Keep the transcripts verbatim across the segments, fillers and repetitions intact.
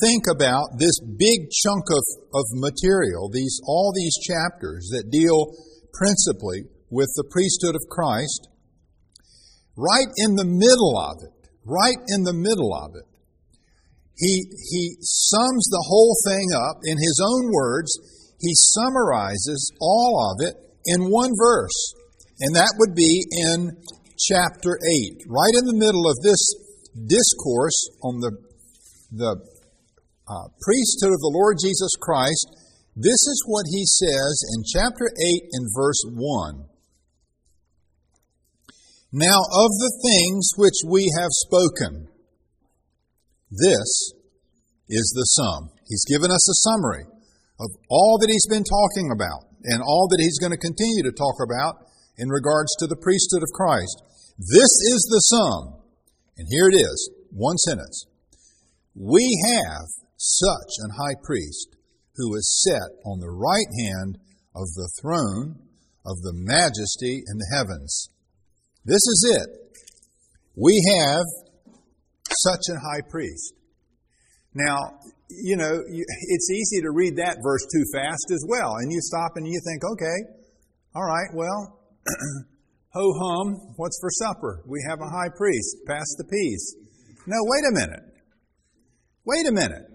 think about this big chunk of, of material, these all these chapters that deal principally with the priesthood of Christ, right in the middle of it, right in the middle of it, he, he sums the whole thing up in his own words. He summarizes all of it in one verse, and that would be in chapter eight, right in the middle of this discourse on the, the uh, priesthood of the Lord Jesus Christ. This is what he says in chapter eight in verse one. Now of the things which we have spoken, this is the sum. He's given us a summary of all that he's been talking about and all that he's going to continue to talk about in regards to the priesthood of Christ. This is the sum. And here it is, one sentence. We have such an high priest who is set on the right hand of the throne of the majesty in the heavens. This is it. We have such a high priest. Now, you know, it's easy to read that verse too fast as well. And you stop and you think, okay, all right, well, ho-hum, what's for supper? We have a high priest. Pass the peas. No, wait a minute. Wait a minute.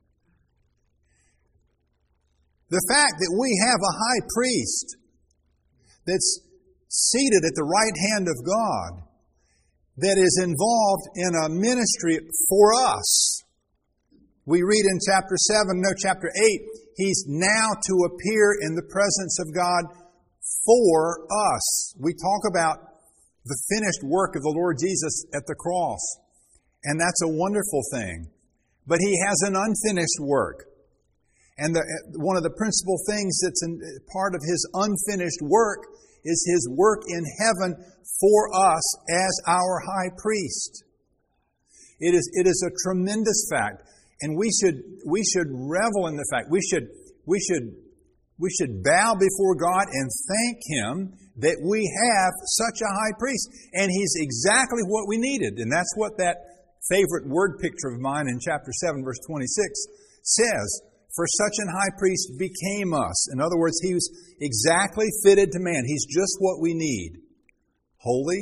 The fact that we have a high priest that's seated at the right hand of God, that is involved in a ministry for us. We read in chapter seven, no, chapter eight, he's now to appear in the presence of God for us. We talk about the finished work of the Lord Jesus at the cross, and that's a wonderful thing. But he has an unfinished work. And the, one of the principal things that's in, part of his unfinished work is his work in heaven for us as our high priest. It is, it is a tremendous fact. And we should, we should revel in the fact. We should, we should, we should bow before God and thank him that we have such a high priest. And he's exactly what we needed. And that's what that favorite word picture of mine in chapter seven, verse twenty-six says. For such an high priest became us. In other words, he was exactly fitted to man. He's just what we need. Holy,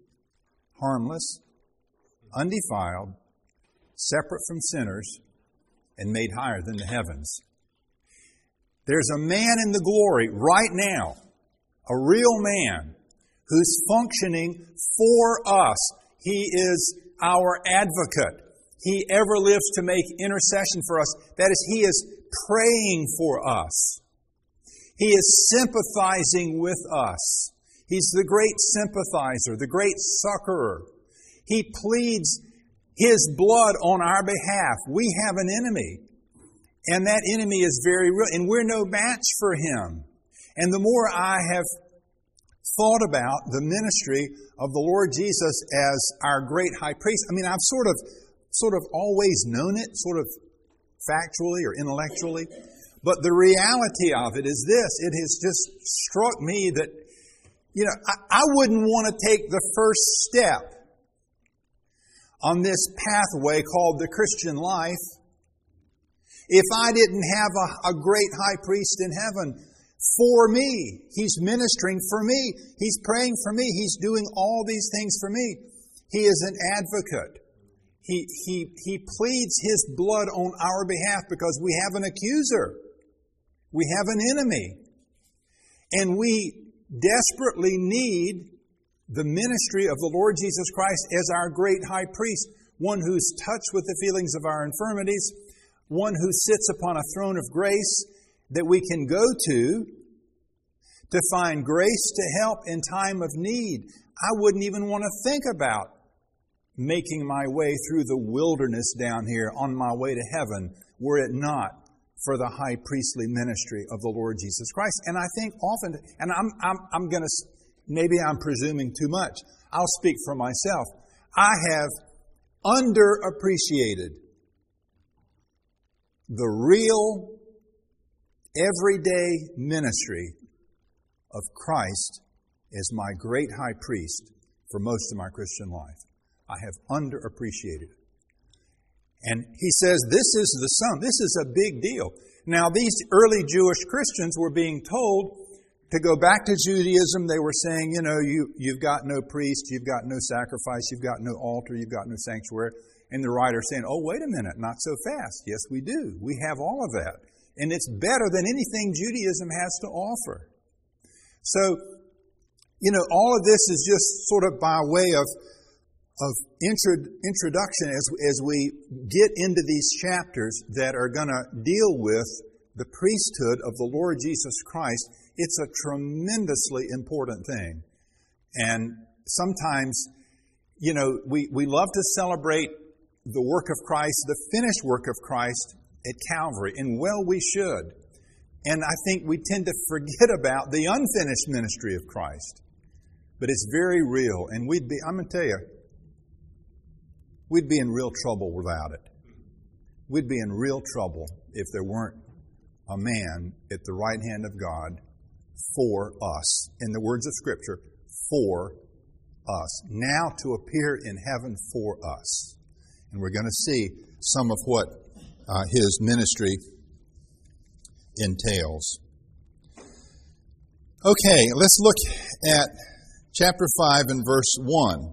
harmless, undefiled, separate from sinners, and made higher than the heavens. There's a man in the glory right now, a real man, who's functioning for us. He is our advocate. He ever lives to make intercession for us. That is, he is praying for us. He is sympathizing with us. He's the great sympathizer, the great succorer. He pleads his blood on our behalf. We have an enemy, and that enemy is very real, and we're no match for him. And the more I have thought about the ministry of the Lord Jesus as our great high priest, I mean, I've sort of sort of always known it, sort of factually or intellectually. But the reality of it is this. It has just struck me that, you know, I, I wouldn't want to take the first step on this pathway called the Christian life if I didn't have a, a great high priest in heaven for me. He's ministering for me. He's praying for me. He's doing all these things for me. He is an advocate. He, he, he pleads his blood on our behalf because we have an accuser. We have an enemy. And we desperately need the ministry of the Lord Jesus Christ as our great high priest, one who's touched with the feelings of our infirmities, one who sits upon a throne of grace that we can go to to find grace to help in time of need. I wouldn't even want to think about making my way through the wilderness down here on my way to heaven were it not for the high priestly ministry of the Lord Jesus Christ. And I think often, and I'm, I'm, I'm going to, maybe I'm presuming too much. I'll speak for myself. I have underappreciated the real, everyday ministry of Christ as my great high priest for most of my Christian life. I have underappreciated it. And he says this is the sum. This is a big deal. Now, these early Jewish Christians were being told to go back to Judaism. They were saying, you know, you, you've got no priest, you've got no sacrifice, you've got no altar, you've got no sanctuary. And the writer's saying, oh, wait a minute, not so fast. Yes, we do. We have all of that. And it's better than anything Judaism has to offer. So, you know, all of this is just sort of by way of of intro, introduction as, as we get into these chapters that are going to deal with the priesthood of the Lord Jesus Christ. It's a tremendously important thing. And sometimes, you know, we, we love to celebrate the work of Christ, the finished work of Christ at Calvary, and well, we should. And I think we tend to forget about the unfinished ministry of Christ. But it's very real, and we'd be, I'm going to tell you, we'd be in real trouble without it. We'd be in real trouble if there weren't a man at the right hand of God for us. In the words of Scripture, for us. Now to appear in heaven for us. And we're going to see some of what uh, his ministry entails. Okay, let's look at chapter five and verse one.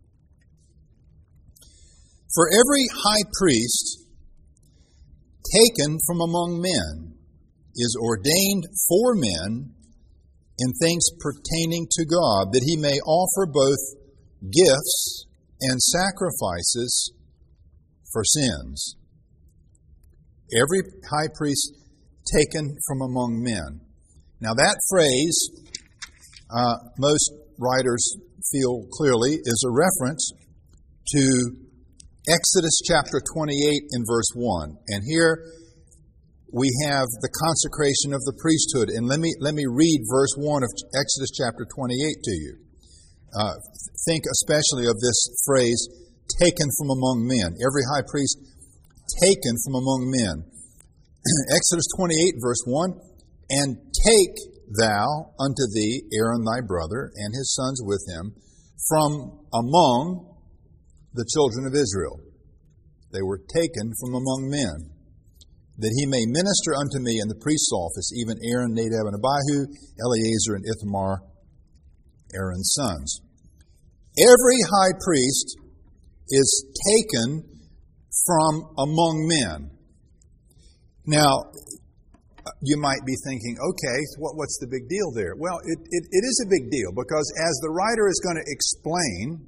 For every high priest taken from among men is ordained for men in things pertaining to God, that he may offer both gifts and sacrifices for sins. Every high priest taken from among men. Now that phrase, uh, most writers feel clearly, is a reference to Exodus chapter twenty-eight and verse one. And here we have the consecration of the priesthood. And let me let me read verse one of Exodus chapter twenty-eight to you. Uh, think especially of this phrase, taken from among men. Every high priest taken from among men. Exodus twenty-eight verse one, and take thou unto thee Aaron thy brother and his sons with him from among the children of Israel. They were taken from among men, that he may minister unto me in the priest's office, even Aaron, Nadab, and Abihu, Eleazar, and Ithamar, Aaron's sons. Every high priest is taken from among men. Now, you might be thinking, okay, what, what's the big deal there? Well, it, it, it is a big deal, because as the writer is going to explain,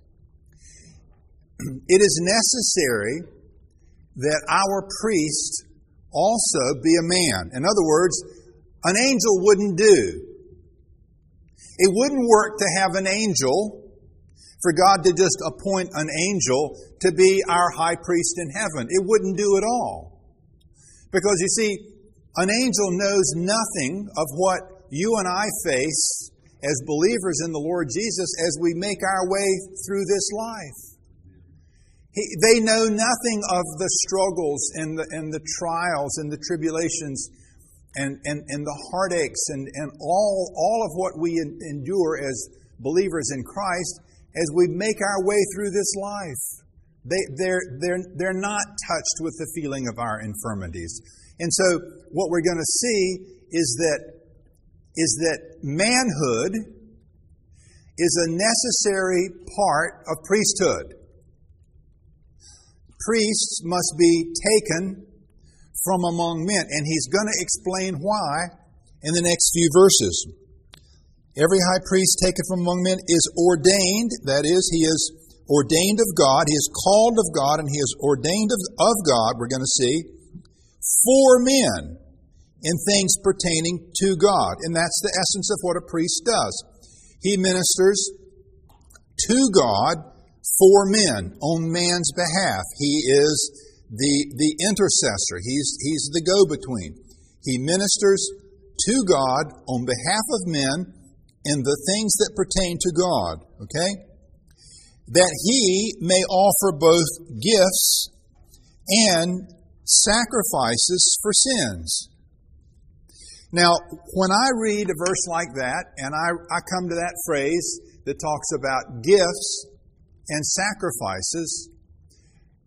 it is necessary that our priest also be a man. In other words, an angel wouldn't do. It wouldn't work to have an angel, for God to just appoint an angel to be our high priest in heaven. It wouldn't do at all. Because you see, an angel knows nothing of what you and I face as believers in the Lord Jesus as we make our way through this life. He, they know nothing of the struggles and the, and the trials and the tribulations and, and, and the heartaches and, and all, all of what we endure as believers in Christ as we make our way through this life. They, they're, they're, they're not touched with the feeling of our infirmities. And so what we're going to see is that, is that manhood is a necessary part of priesthood. Priests must be taken from among men. And he's going to explain why in the next few verses. Every high priest taken from among men is ordained, that is, he is ordained of God, he is called of God, and he is ordained of, of God, we're going to see, for men in things pertaining to God. And that's the essence of what a priest does. He ministers to God for men, on man's behalf. He is the, the intercessor. He's, he's the go-between. He ministers to God on behalf of men in the things that pertain to God. Okay? That he may offer both gifts and sacrifices for sins. Now, when I read a verse like that, and I, I come to that phrase that talks about gifts and sacrifices,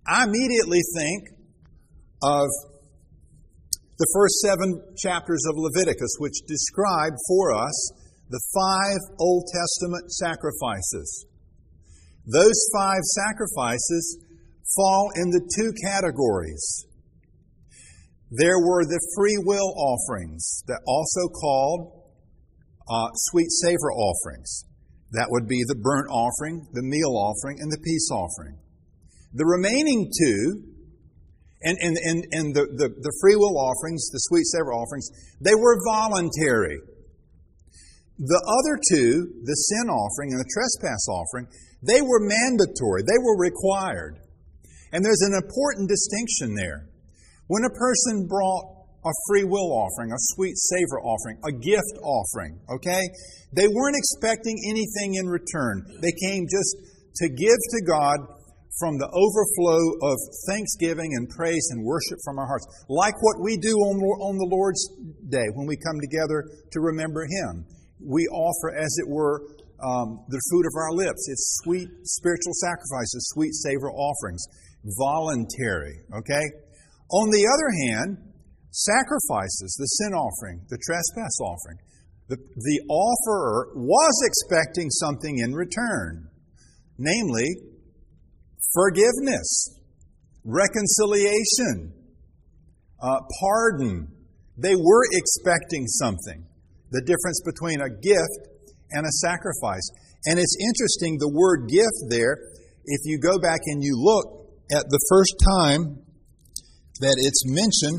I immediately think of the first seven chapters of Leviticus, which describe for us the five Old Testament sacrifices. Those five sacrifices fall into two categories. There were the free will offerings, that also called uh, sweet savor offerings. That would be the burnt offering, the meal offering, and the peace offering. The remaining two, and, and, and, and the, the, the free will offerings, the sweet savor offerings, they were voluntary. The other two, the sin offering and the trespass offering, they were mandatory. They were required. And there's an important distinction there. When a person brought a free will offering, a sweet savor offering, a gift offering, okay, they weren't expecting anything in return. They came just to give to God from the overflow of thanksgiving and praise and worship from our hearts. Like what we do on, on the Lord's Day when we come together to remember Him. We offer, as it were, um, the fruit of our lips. It's sweet spiritual sacrifices, sweet savor offerings. Voluntary, okay? On the other hand, sacrifices, the sin offering, the trespass offering, the, the offerer was expecting something in return, namely forgiveness, reconciliation, uh, pardon. They were expecting something, the difference between a gift and a sacrifice. And it's interesting, the word gift there, if you go back and you look at the first time that it's mentioned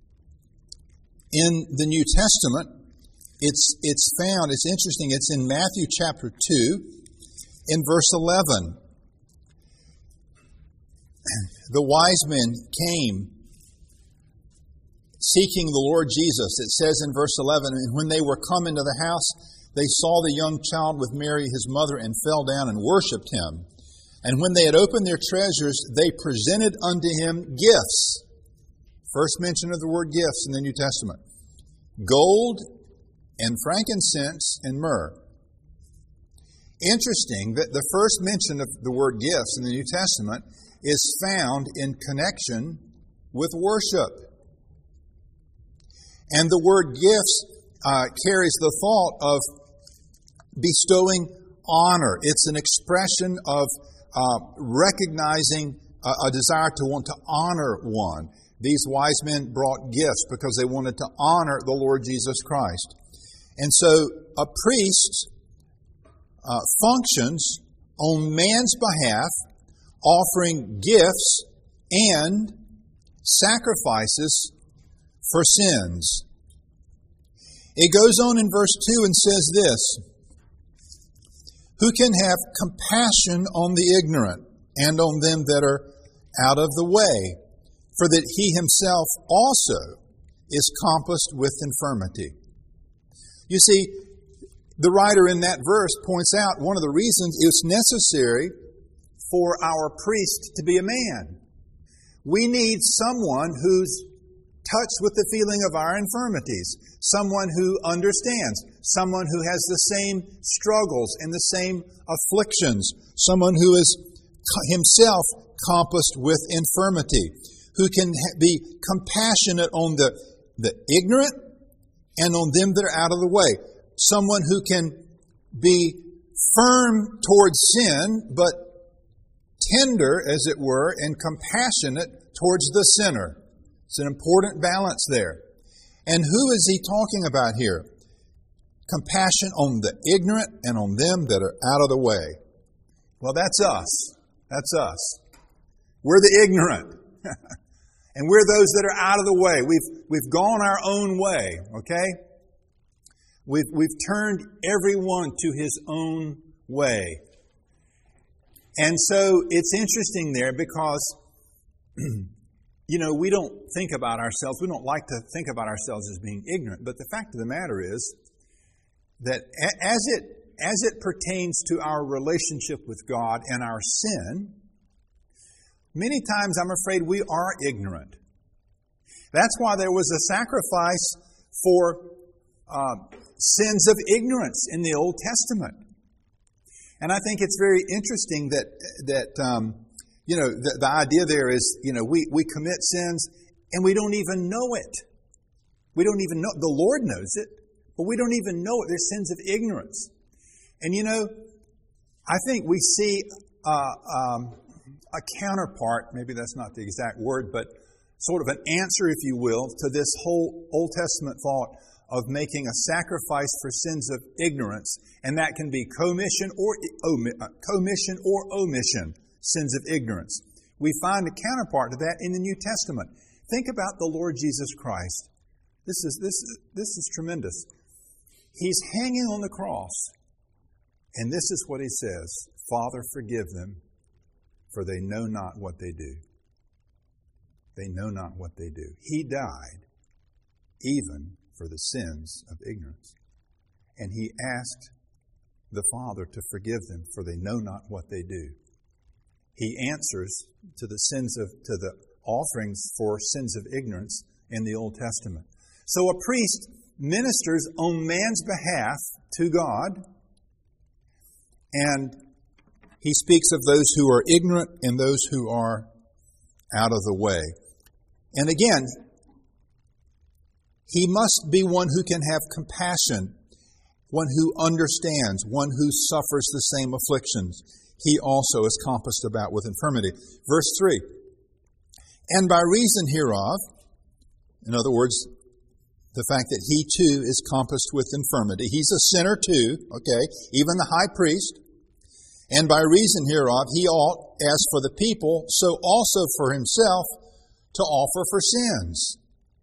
in the New Testament, it's it's found, it's interesting, it's in Matthew chapter two, in verse eleven. The wise men came seeking the Lord Jesus. It says in verse eleven, and when they were come into the house, they saw the young child with Mary his mother, and fell down and worshipped him. And when they had opened their treasures, they presented unto him gifts. First mention of the word gifts in the New Testament. Gold and frankincense and myrrh. Interesting that the first mention of the word gifts in the New Testament is found in connection with worship. And the word gifts uh, carries the thought of bestowing honor. It's an expression of uh, recognizing a, a desire to want to honor one. These wise men brought gifts because they wanted to honor the Lord Jesus Christ. And so a priest uh, functions on man's behalf, offering gifts and sacrifices for sins. It goes on in verse two and says this, who can have compassion on the ignorant and on them that are out of the way, for that he himself also is compassed with infirmity. You see, the writer in that verse points out one of the reasons it's necessary for our priest to be a man. We need someone who's touched with the feeling of our infirmities, someone who understands, someone who has the same struggles and the same afflictions, someone who is himself compassed with infirmity, who can be compassionate on the, the ignorant and on them that are out of the way. Someone who can be firm towards sin, but tender, as it were, and compassionate towards the sinner. It's an important balance there. And who is he talking about here? Compassion on the ignorant and on them that are out of the way. Well, that's us. That's us. We're the ignorant. And we're those that are out of the way. We've, we've gone our own way, okay? We've, we've turned everyone to his own way. And so it's interesting there because, you know, we don't think about ourselves, we don't like to think about ourselves as being ignorant, but the fact of the matter is that as it, as it pertains to our relationship with God and our sin, many times I'm afraid we are ignorant. That's why there was a sacrifice for uh, sins of ignorance in the Old Testament. And I think it's very interesting that, that um, You know, the, the idea there is, you know, we, we commit sins and we don't even know it. We don't even know. The Lord knows it, but we don't even know it. They're sins of ignorance. And, you know, I think we see uh, um, a counterpart, maybe that's not the exact word, but sort of an answer, if you will, to this whole Old Testament thought of making a sacrifice for sins of ignorance, and that can be commission or commission or omission, sins of ignorance. We find a counterpart to that in the New Testament. Think about the Lord Jesus Christ. This is this this is tremendous. He's hanging on the cross, and this is what he says: "Father, forgive them, for they know not what they do." They know not what they do. He died even for the sins of ignorance. And he asked the Father to forgive them, for they know not what they do. He answers to the sins of, to the offerings for sins of ignorance in the Old Testament. So a priest ministers on man's behalf to God, and he speaks of those who are ignorant and those who are out of the way. And again, he must be one who can have compassion, one who understands, one who suffers the same afflictions. He also is compassed about with infirmity. Verse three, and by reason hereof, in other words, the fact that he too is compassed with infirmity. He's a sinner too, okay, even the high priest. And by reason hereof, he ought, as for the people, so also for himself, to offer for sins.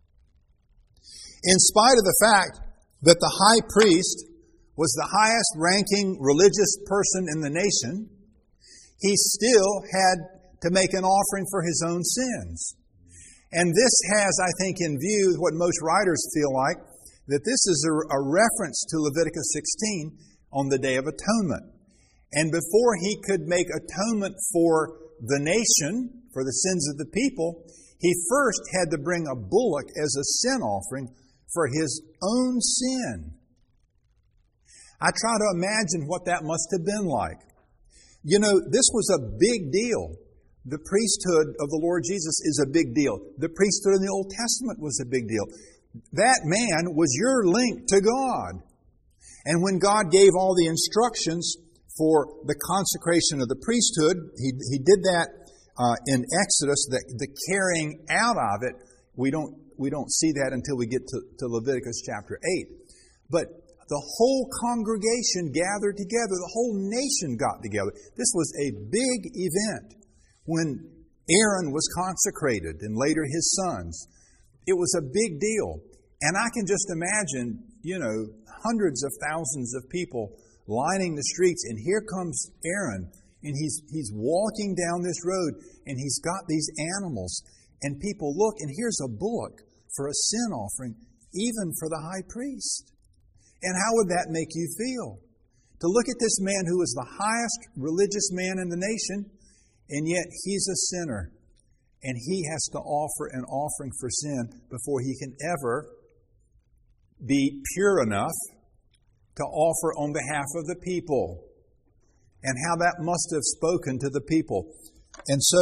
In spite of the fact that the high priest was the highest ranking religious person in the nation, he still had to make an offering for his own sins. And this has, I think, in view what most writers feel like, that this is a, a reference to Leviticus sixteen on the Day of Atonement. And before he could make atonement for the nation, for the sins of the people, he first had to bring a bullock as a sin offering for his own sin. I try to imagine what that must have been like. You know, this was a big deal. The priesthood of the Lord Jesus is a big deal. The priesthood in the Old Testament was a big deal. That man was your link to God. And when God gave all the instructions for the consecration of the priesthood, He, he did that uh, in Exodus. The, the carrying out of it, we don't we don't see that until we get to, to Leviticus chapter eight. But the whole congregation gathered together. The whole nation got together. This was a big event when Aaron was consecrated and later his sons. It was a big deal. And I can just imagine, you know, hundreds of thousands of people lining the streets, and here comes Aaron, and he's he's walking down this road, and he's got these animals, and people look, and here's a bullock for a sin offering, even for the high priest. And how would that make you feel? To look at this man who is the highest religious man in the nation, and yet he's a sinner, and he has to offer an offering for sin before he can ever be pure enough to offer on behalf of the people, and how that must have spoken to the people. And so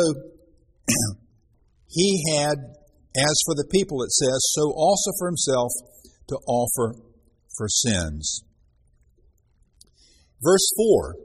he had, as for the people, it says, so also for himself to offer for sins. Verse four,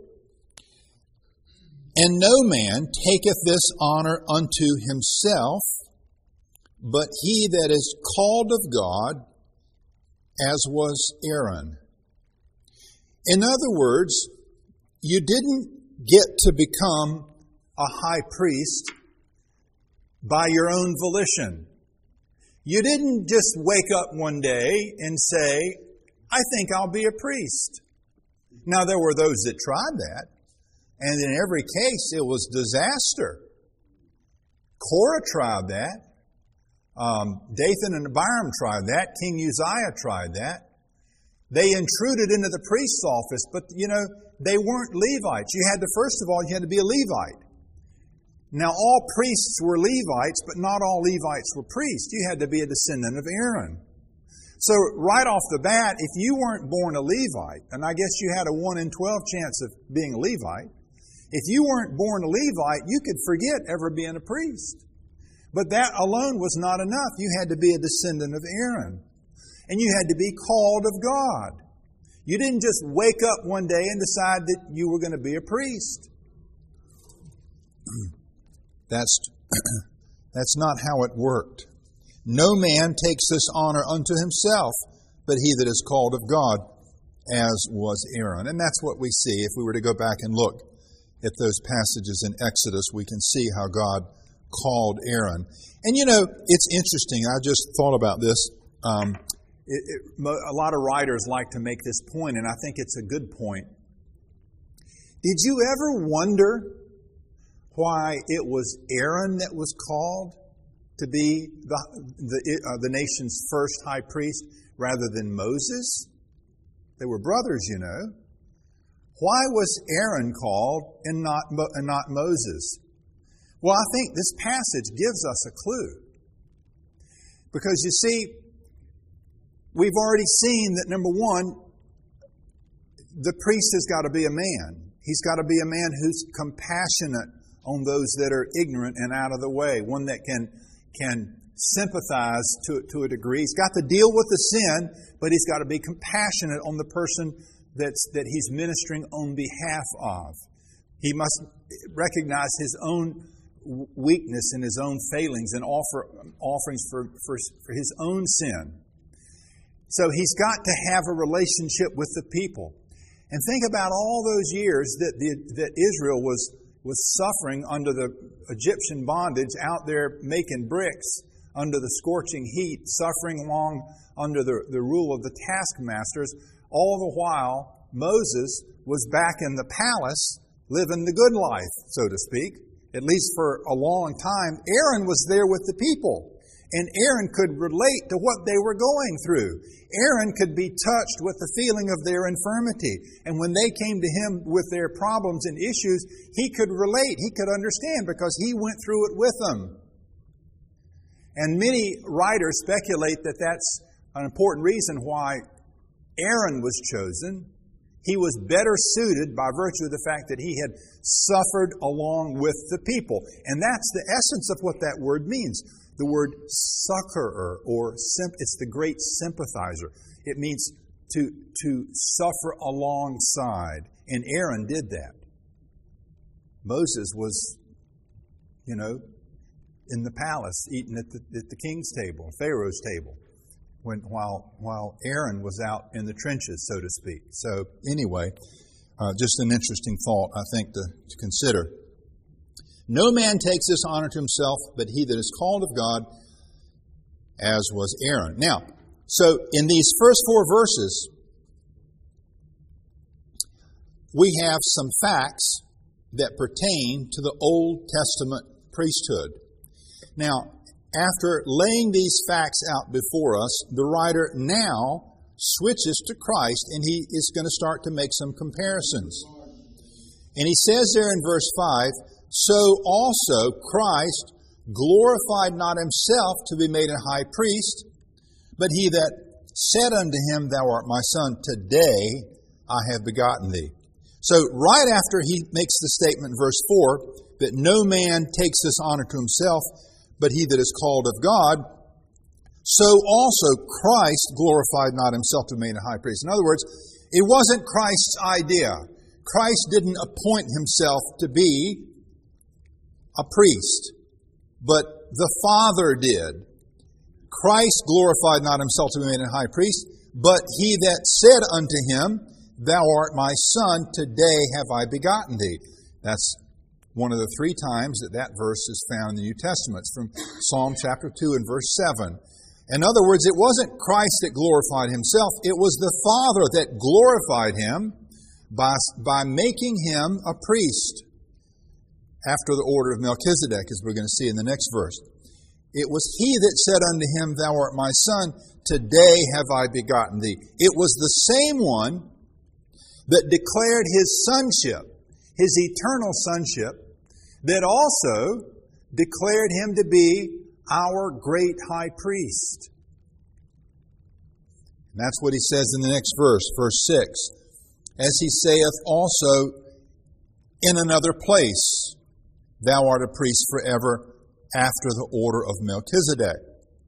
and no man taketh this honor unto himself, but he that is called of God, as was Aaron. In other words, you didn't get to become a high priest by your own volition. You didn't just wake up one day and say, I think I'll be a priest. Now, there were those that tried that, and in every case it was disaster. Korah tried that. Um, Dathan and Abiram tried that. King Uzziah tried that. They intruded into the priest's office, but, you know, they weren't Levites. You had to, first of all, you had to be a Levite. Now, all priests were Levites, but not all Levites were priests. You had to be a descendant of Aaron. So, right off the bat, if you weren't born a Levite, and I guess you had a one in twelve chance of being a Levite, If you weren't born a Levite, you could forget ever being a priest. But that alone was not enough. You had to be a descendant of Aaron. And you had to be called of God. You didn't just wake up one day and decide that you were going to be a priest. That's, that's not how it worked. No man takes this honor unto himself, but he that is called of God, as was Aaron. And that's what we see. If we were to go back and look at those passages in Exodus, we can see how God called Aaron. And you know, it's interesting. I just thought about this. Um, it, it, a lot of writers like to make this point, and I think it's a good point. Did you ever wonder why it was Aaron that was called to be the, the, uh, the nation's first high priest rather than Moses? They were brothers, you know. Why was Aaron called and not, and not Moses? Well, I think this passage gives us a clue. Because you see, we've already seen that, number one, the priest has got to be a man. He's got to be a man who's compassionate on those that are ignorant and out of the way. One that can, can sympathize to, to a degree. He's got to deal with the sin, but he's got to be compassionate on the person that's, that he's ministering on behalf of. He must recognize his own weakness and his own failings and offer offerings for, for, for his own sin. So he's got to have a relationship with the people. And think about all those years that the, that Israel was, was suffering under the Egyptian bondage, out there making bricks under the scorching heat, suffering along under the, the rule of the taskmasters. All the while, Moses was back in the palace living the good life, so to speak. At least for a long time, Aaron was there with the people. And Aaron could relate to what they were going through. Aaron could be touched with the feeling of their infirmity. And when they came to him with their problems and issues, he could relate. He could understand because he went through it with them. And many writers speculate that that's an important reason why Aaron was chosen. He was better suited by virtue of the fact that he had suffered along with the people. And that's the essence of what that word means. The word succorer, or it's the great sympathizer. It means to, to suffer alongside. And Aaron did that. Moses was, you know, in the palace, eating at the, at the king's table, Pharaoh's table. When, while, while Aaron was out in the trenches, so to speak. So anyway, uh, just an interesting thought, I think, to, to consider. No man takes this honor to himself, but he that is called of God, as was Aaron. Now, so in these first four verses, we have some facts that pertain to the Old Testament priesthood. Now, after laying these facts out before us, the writer now switches to Christ, and he is going to start to make some comparisons. And he says there in verse five, so also Christ glorified not himself to be made a high priest, but he that said unto him, Thou art my son, today I have begotten thee. So right after he makes the statement in verse four, that no man takes this honor to himself, but he that is called of God, so also Christ glorified not himself to be made a high priest. In other words, it wasn't Christ's idea. Christ didn't appoint himself to be a priest, but the Father did. Christ glorified not himself to be made a high priest, but he that said unto him, Thou art my son, today have I begotten thee. That's one of the three times that that verse is found in the New Testament. It's from Psalm chapter two and verse seven. In other words, it wasn't Christ that glorified himself. It was the Father that glorified him by, by making him a priest after the order of Melchizedek, as we're going to see in the next verse. It was he that said unto him, Thou art my son, today have I begotten thee. It was the same one that declared his sonship, his eternal sonship, that also declared him to be our great high priest. And that's what he says in the next verse, verse six. As he saith also in another place, thou art a priest forever after the order of Melchizedek.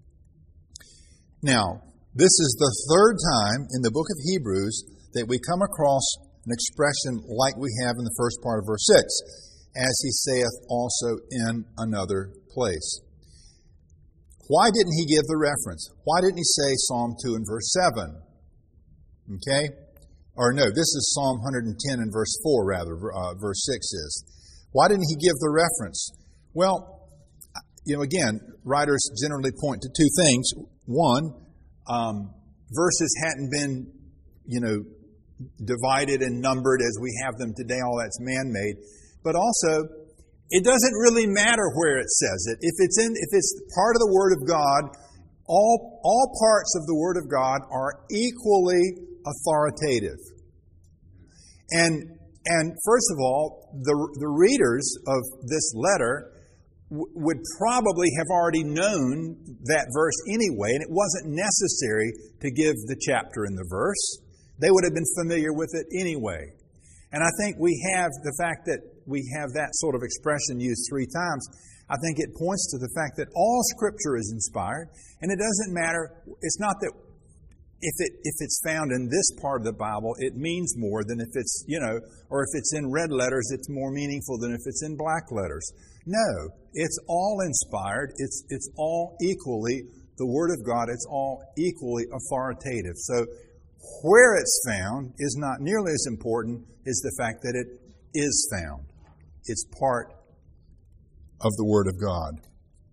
Now, this is the third time in the book of Hebrews that we come across an expression like we have in the first part of verse six, as he saith also in another place. Why didn't he give the reference? Why didn't he say Psalm two and verse seven? Okay? Or no, this is Psalm one hundred ten and verse four, rather, uh, verse six is. Why didn't he give the reference? Well, you know, again, writers generally point to two things. One, um, verses hadn't been, you know, divided and numbered as we have them today. All that's man-made. But also, it doesn't really matter where it says it. If it's in, if it's part of the Word of God, all all parts of the Word of God are equally authoritative. And and first of all, the the readers of this letter w- would probably have already known that verse anyway, and it wasn't necessary to give the chapter and the verse. They would have been familiar with it anyway. And I think we have the fact that we have that sort of expression used three times. I think it points to the fact that all Scripture is inspired, and it doesn't matter. It's not that if it if it's found in this part of the Bible, it means more than if it's, you know, or if it's in red letters, it's more meaningful than if it's in black letters. No, it's all inspired. It's it's all equally the Word of God. It's all equally authoritative. So where it's found is not nearly as important as the fact that it is found. It's part of the Word of God.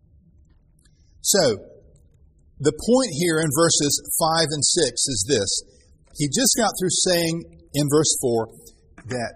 So, the point here in verses five and six is this. He just got through saying in verse four that,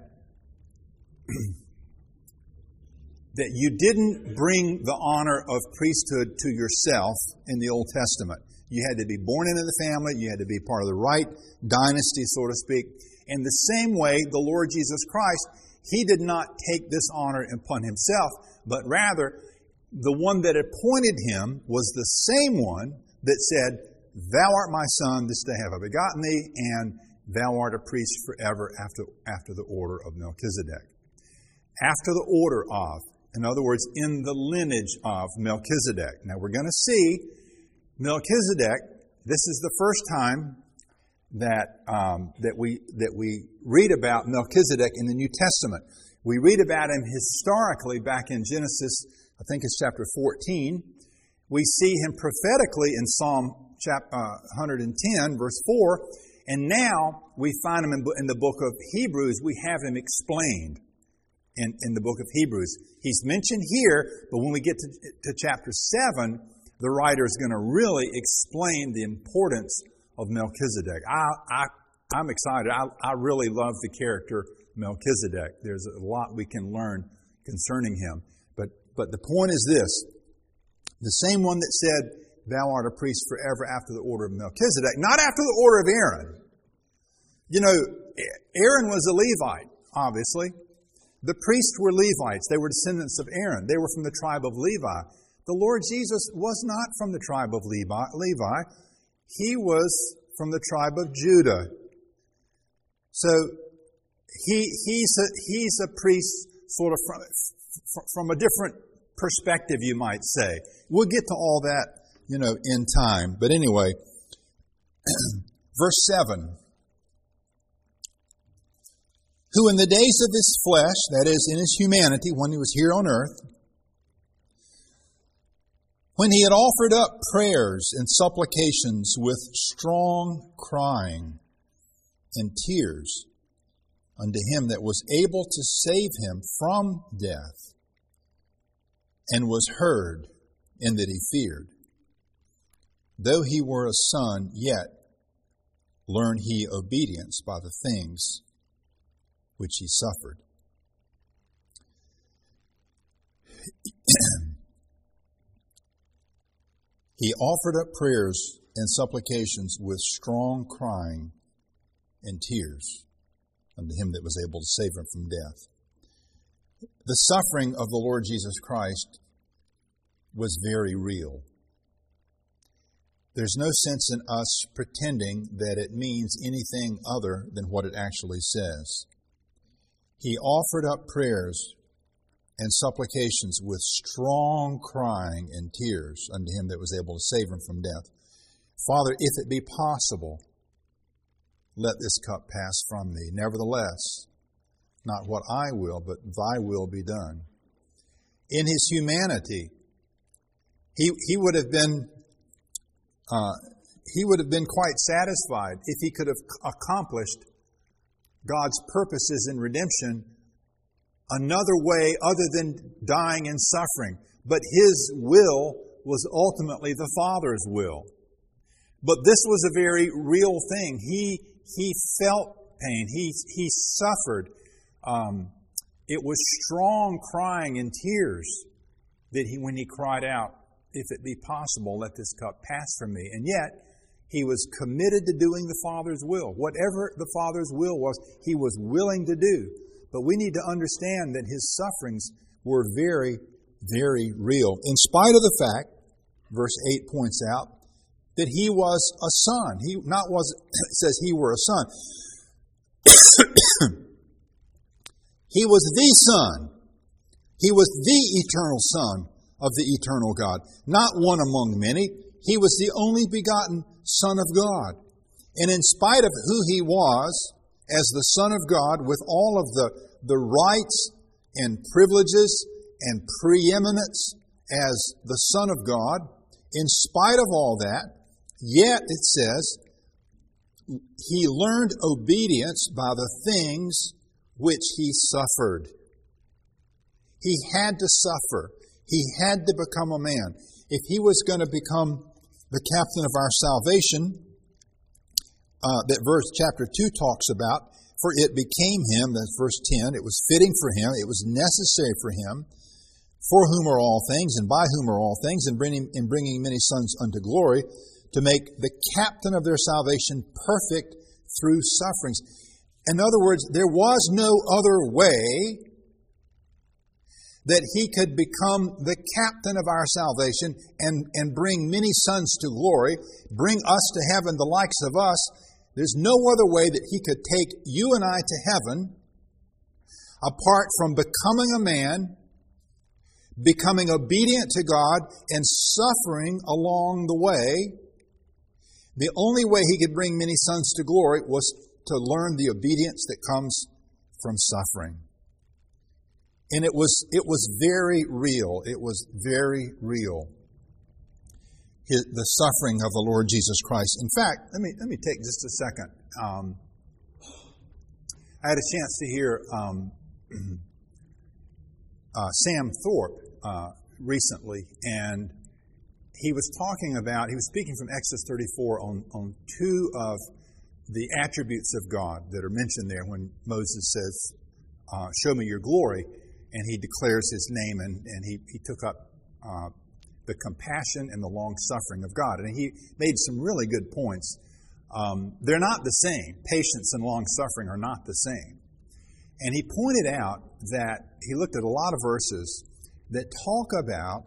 that you didn't bring the honor of priesthood to yourself in the Old Testament. You had to be born into the family. You had to be part of the right dynasty, so to speak. In the same way, the Lord Jesus Christ, He did not take this honor upon Himself, but rather the one that appointed Him was the same one that said, Thou art my Son, this day have I begotten thee, and thou art a priest forever after, after the order of Melchizedek. After the order of, in other words, in the lineage of Melchizedek. Now we're going to see Melchizedek, this is the first time that um, that we that we read about Melchizedek in the New Testament. We read about him historically back in Genesis, I think it's chapter fourteen. We see him prophetically in Psalm chapter, uh, one hundred ten, verse four. And now we find him in, in the book of Hebrews. We have him explained in, in the book of Hebrews. He's mentioned here, but when we get to, to chapter seven, the writer is going to really explain the importance of Melchizedek. I, I, I'm excited. I, I really love the character Melchizedek. There's a lot we can learn concerning him. But, but the point is this. The same one that said, Thou art a priest forever after the order of Melchizedek, not after the order of Aaron. You know, Aaron was a Levite, obviously. The priests were Levites. They were descendants of Aaron. They were from the tribe of Levi. The Lord Jesus was not from the tribe of Levi. Levi. He was from the tribe of Judah. So he he's a, he's a priest sort of from, from a different perspective, you might say. We'll get to all that, you know, in time. But anyway, verse seven. Who in the days of his flesh, that is, in his humanity, when he was here on earth, when he had offered up prayers and supplications with strong crying and tears unto him that was able to save him from death, and was heard in that he feared, though he were a son, yet learned he obedience by the things which he suffered. He offered up prayers and supplications with strong crying and tears unto him that was able to save him from death. The suffering of the Lord Jesus Christ was very real. There's no sense in us pretending that it means anything other than what it actually says. he offered up prayers and supplications with strong crying and tears unto him that was able to save him from death. Father, if it be possible, let this cup pass from me. Nevertheless, not what I will, but thy will be done. In his humanity, he he would have been uh, he would have been quite satisfied if he could have accomplished God's purposes in redemption another way other than dying and suffering. But his will was ultimately the Father's will. But this was a very real thing. He he felt pain. He he suffered. Um, it was strong crying and tears that he when he cried out, "If it be possible, let this cup pass from me." And yet he was committed to doing the Father's will. Whatever the Father's will was, he was willing to do. But we need to understand that his sufferings were very, very real. In spite of the fact, verse eight points out, that he was a son. He not was it says he were a son. He was the Son. He was the eternal Son of the eternal God. Not one among many. He was the only begotten Son of God. And in spite of who he was, as the Son of God, with all of the, the rights and privileges and preeminence as the Son of God, in spite of all that, yet it says, he learned obedience by the things which he suffered. He had to suffer. He had to become a man. If he was going to become the captain of our salvation, uh, that verse chapter two talks about, for it became him, that's verse ten, it was fitting for him, it was necessary for him, for whom are all things, and by whom are all things, and bringing, in bringing many sons unto glory, to make the captain of their salvation perfect through sufferings. In other words, there was no other way that he could become the captain of our salvation and, and bring many sons to glory, bring us to heaven, the likes of us. There's no other way that he could take you and I to heaven apart from becoming a man, becoming obedient to God, and suffering along the way. The only way he could bring many sons to glory was to learn the obedience that comes from suffering. And it was it was very real. It was very real. His, the suffering of the Lord Jesus Christ. In fact, let me let me take just a second. Um, I had a chance to hear um, uh, Sam Thorpe uh, recently, and he was talking about, he was speaking from Exodus thirty-four on, on two of the attributes of God that are mentioned there when Moses says, uh, show me your glory, and he declares his name, and, and he, he took up uh, the compassion and the long-suffering of God. And he made some really good points. Um, they're not the same. Patience and long-suffering are not the same. And he pointed out that he looked at a lot of verses that talk about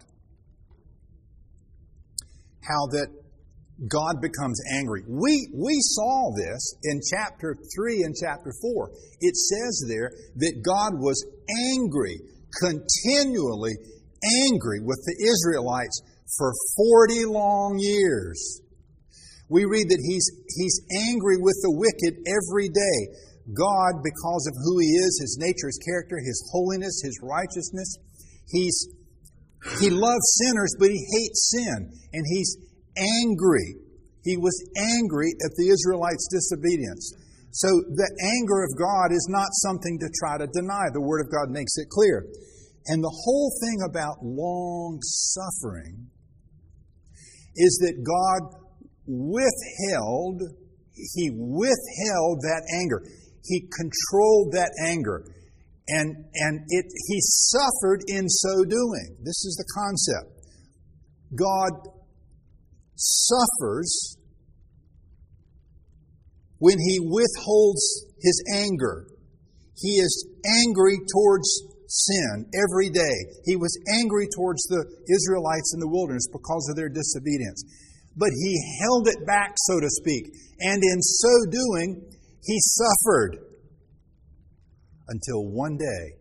how that God becomes angry. We we saw this in chapter three and chapter four. It says there that God was angry, continually angry with the Israelites for forty long years. We read that He's He's angry with the wicked every day. God, because of who He is, His nature, His character, His holiness, His righteousness, He's He loves sinners, but He hates sin. And He's angry. He was angry at the Israelites' disobedience. So the anger of God is not something to try to deny. The Word of God makes it clear. And the whole thing about long suffering is that God withheld, He withheld that anger. He controlled that anger. And, and it, He suffered in so doing. This is the concept. God suffers when He withholds His anger. He is angry towards sin every day. He was angry towards the Israelites in the wilderness because of their disobedience. But He held it back, so to speak. And in so doing, He suffered until one day,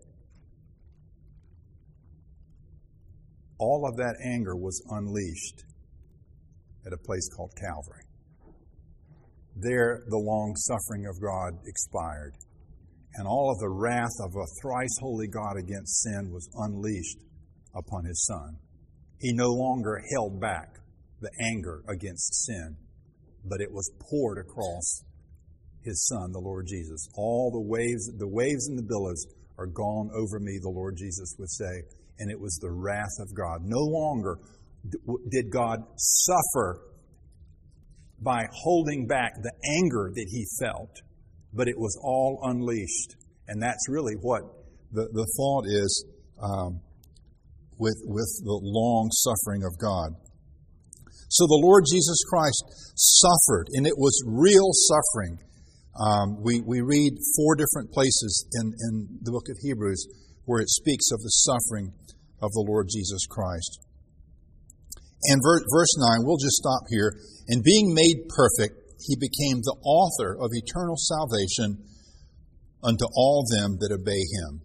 all of that anger was unleashed at a place called Calvary. There, the long suffering of God expired, and all of the wrath of a thrice holy God against sin was unleashed upon His Son. He no longer held back the anger against sin, but it was poured across His Son, the Lord Jesus. All the waves, the waves and the billows are gone over me, the Lord Jesus would say, and it was the wrath of God. No longer did God suffer by holding back the anger that He felt, but it was all unleashed. And that's really what the, the thought is um, with, with the long suffering of God. So the Lord Jesus Christ suffered, and it was real suffering. Um, we, we read four different places in, in the book of Hebrews where it speaks of the suffering of the Lord Jesus Christ. And ver- verse nine, we'll just stop here. And being made perfect, He became the author of eternal salvation unto all them that obey Him.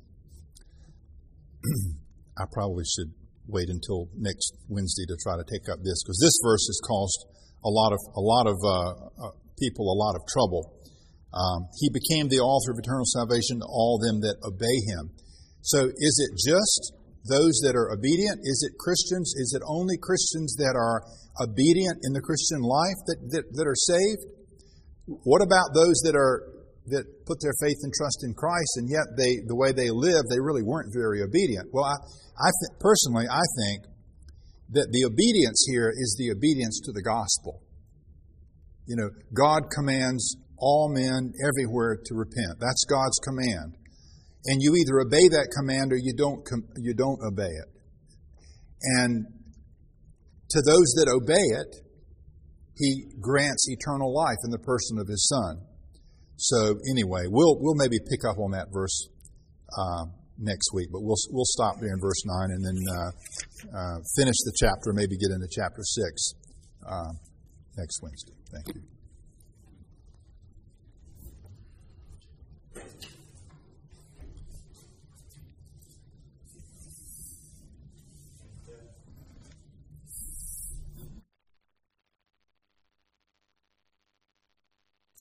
I probably should wait until next Wednesday to try to take up this, because this verse has caused a lot of a lot of uh, uh, people a lot of trouble. Um, he became the author of eternal salvation to all them that obey Him. So is it just those that are obedient? Is it Christians? Is it only Christians that are obedient in the Christian life that, that, that are saved? What about those that are that put their faith and trust in Christ, and yet they the way they live, they really weren't very obedient? Well, I, I th- personally, I think that the obedience here is the obedience to the gospel. You know, God commands all men everywhere to repent. That's God's command. And you either obey that command or you don't you don't obey it. And to those that obey it, He grants eternal life in the person of His Son. So anyway, we'll we'll maybe pick up on that verse uh, next week, but we'll we'll stop there in verse nine and then uh, uh, finish the chapter. Maybe get into chapter six uh, next Wednesday. Thank you.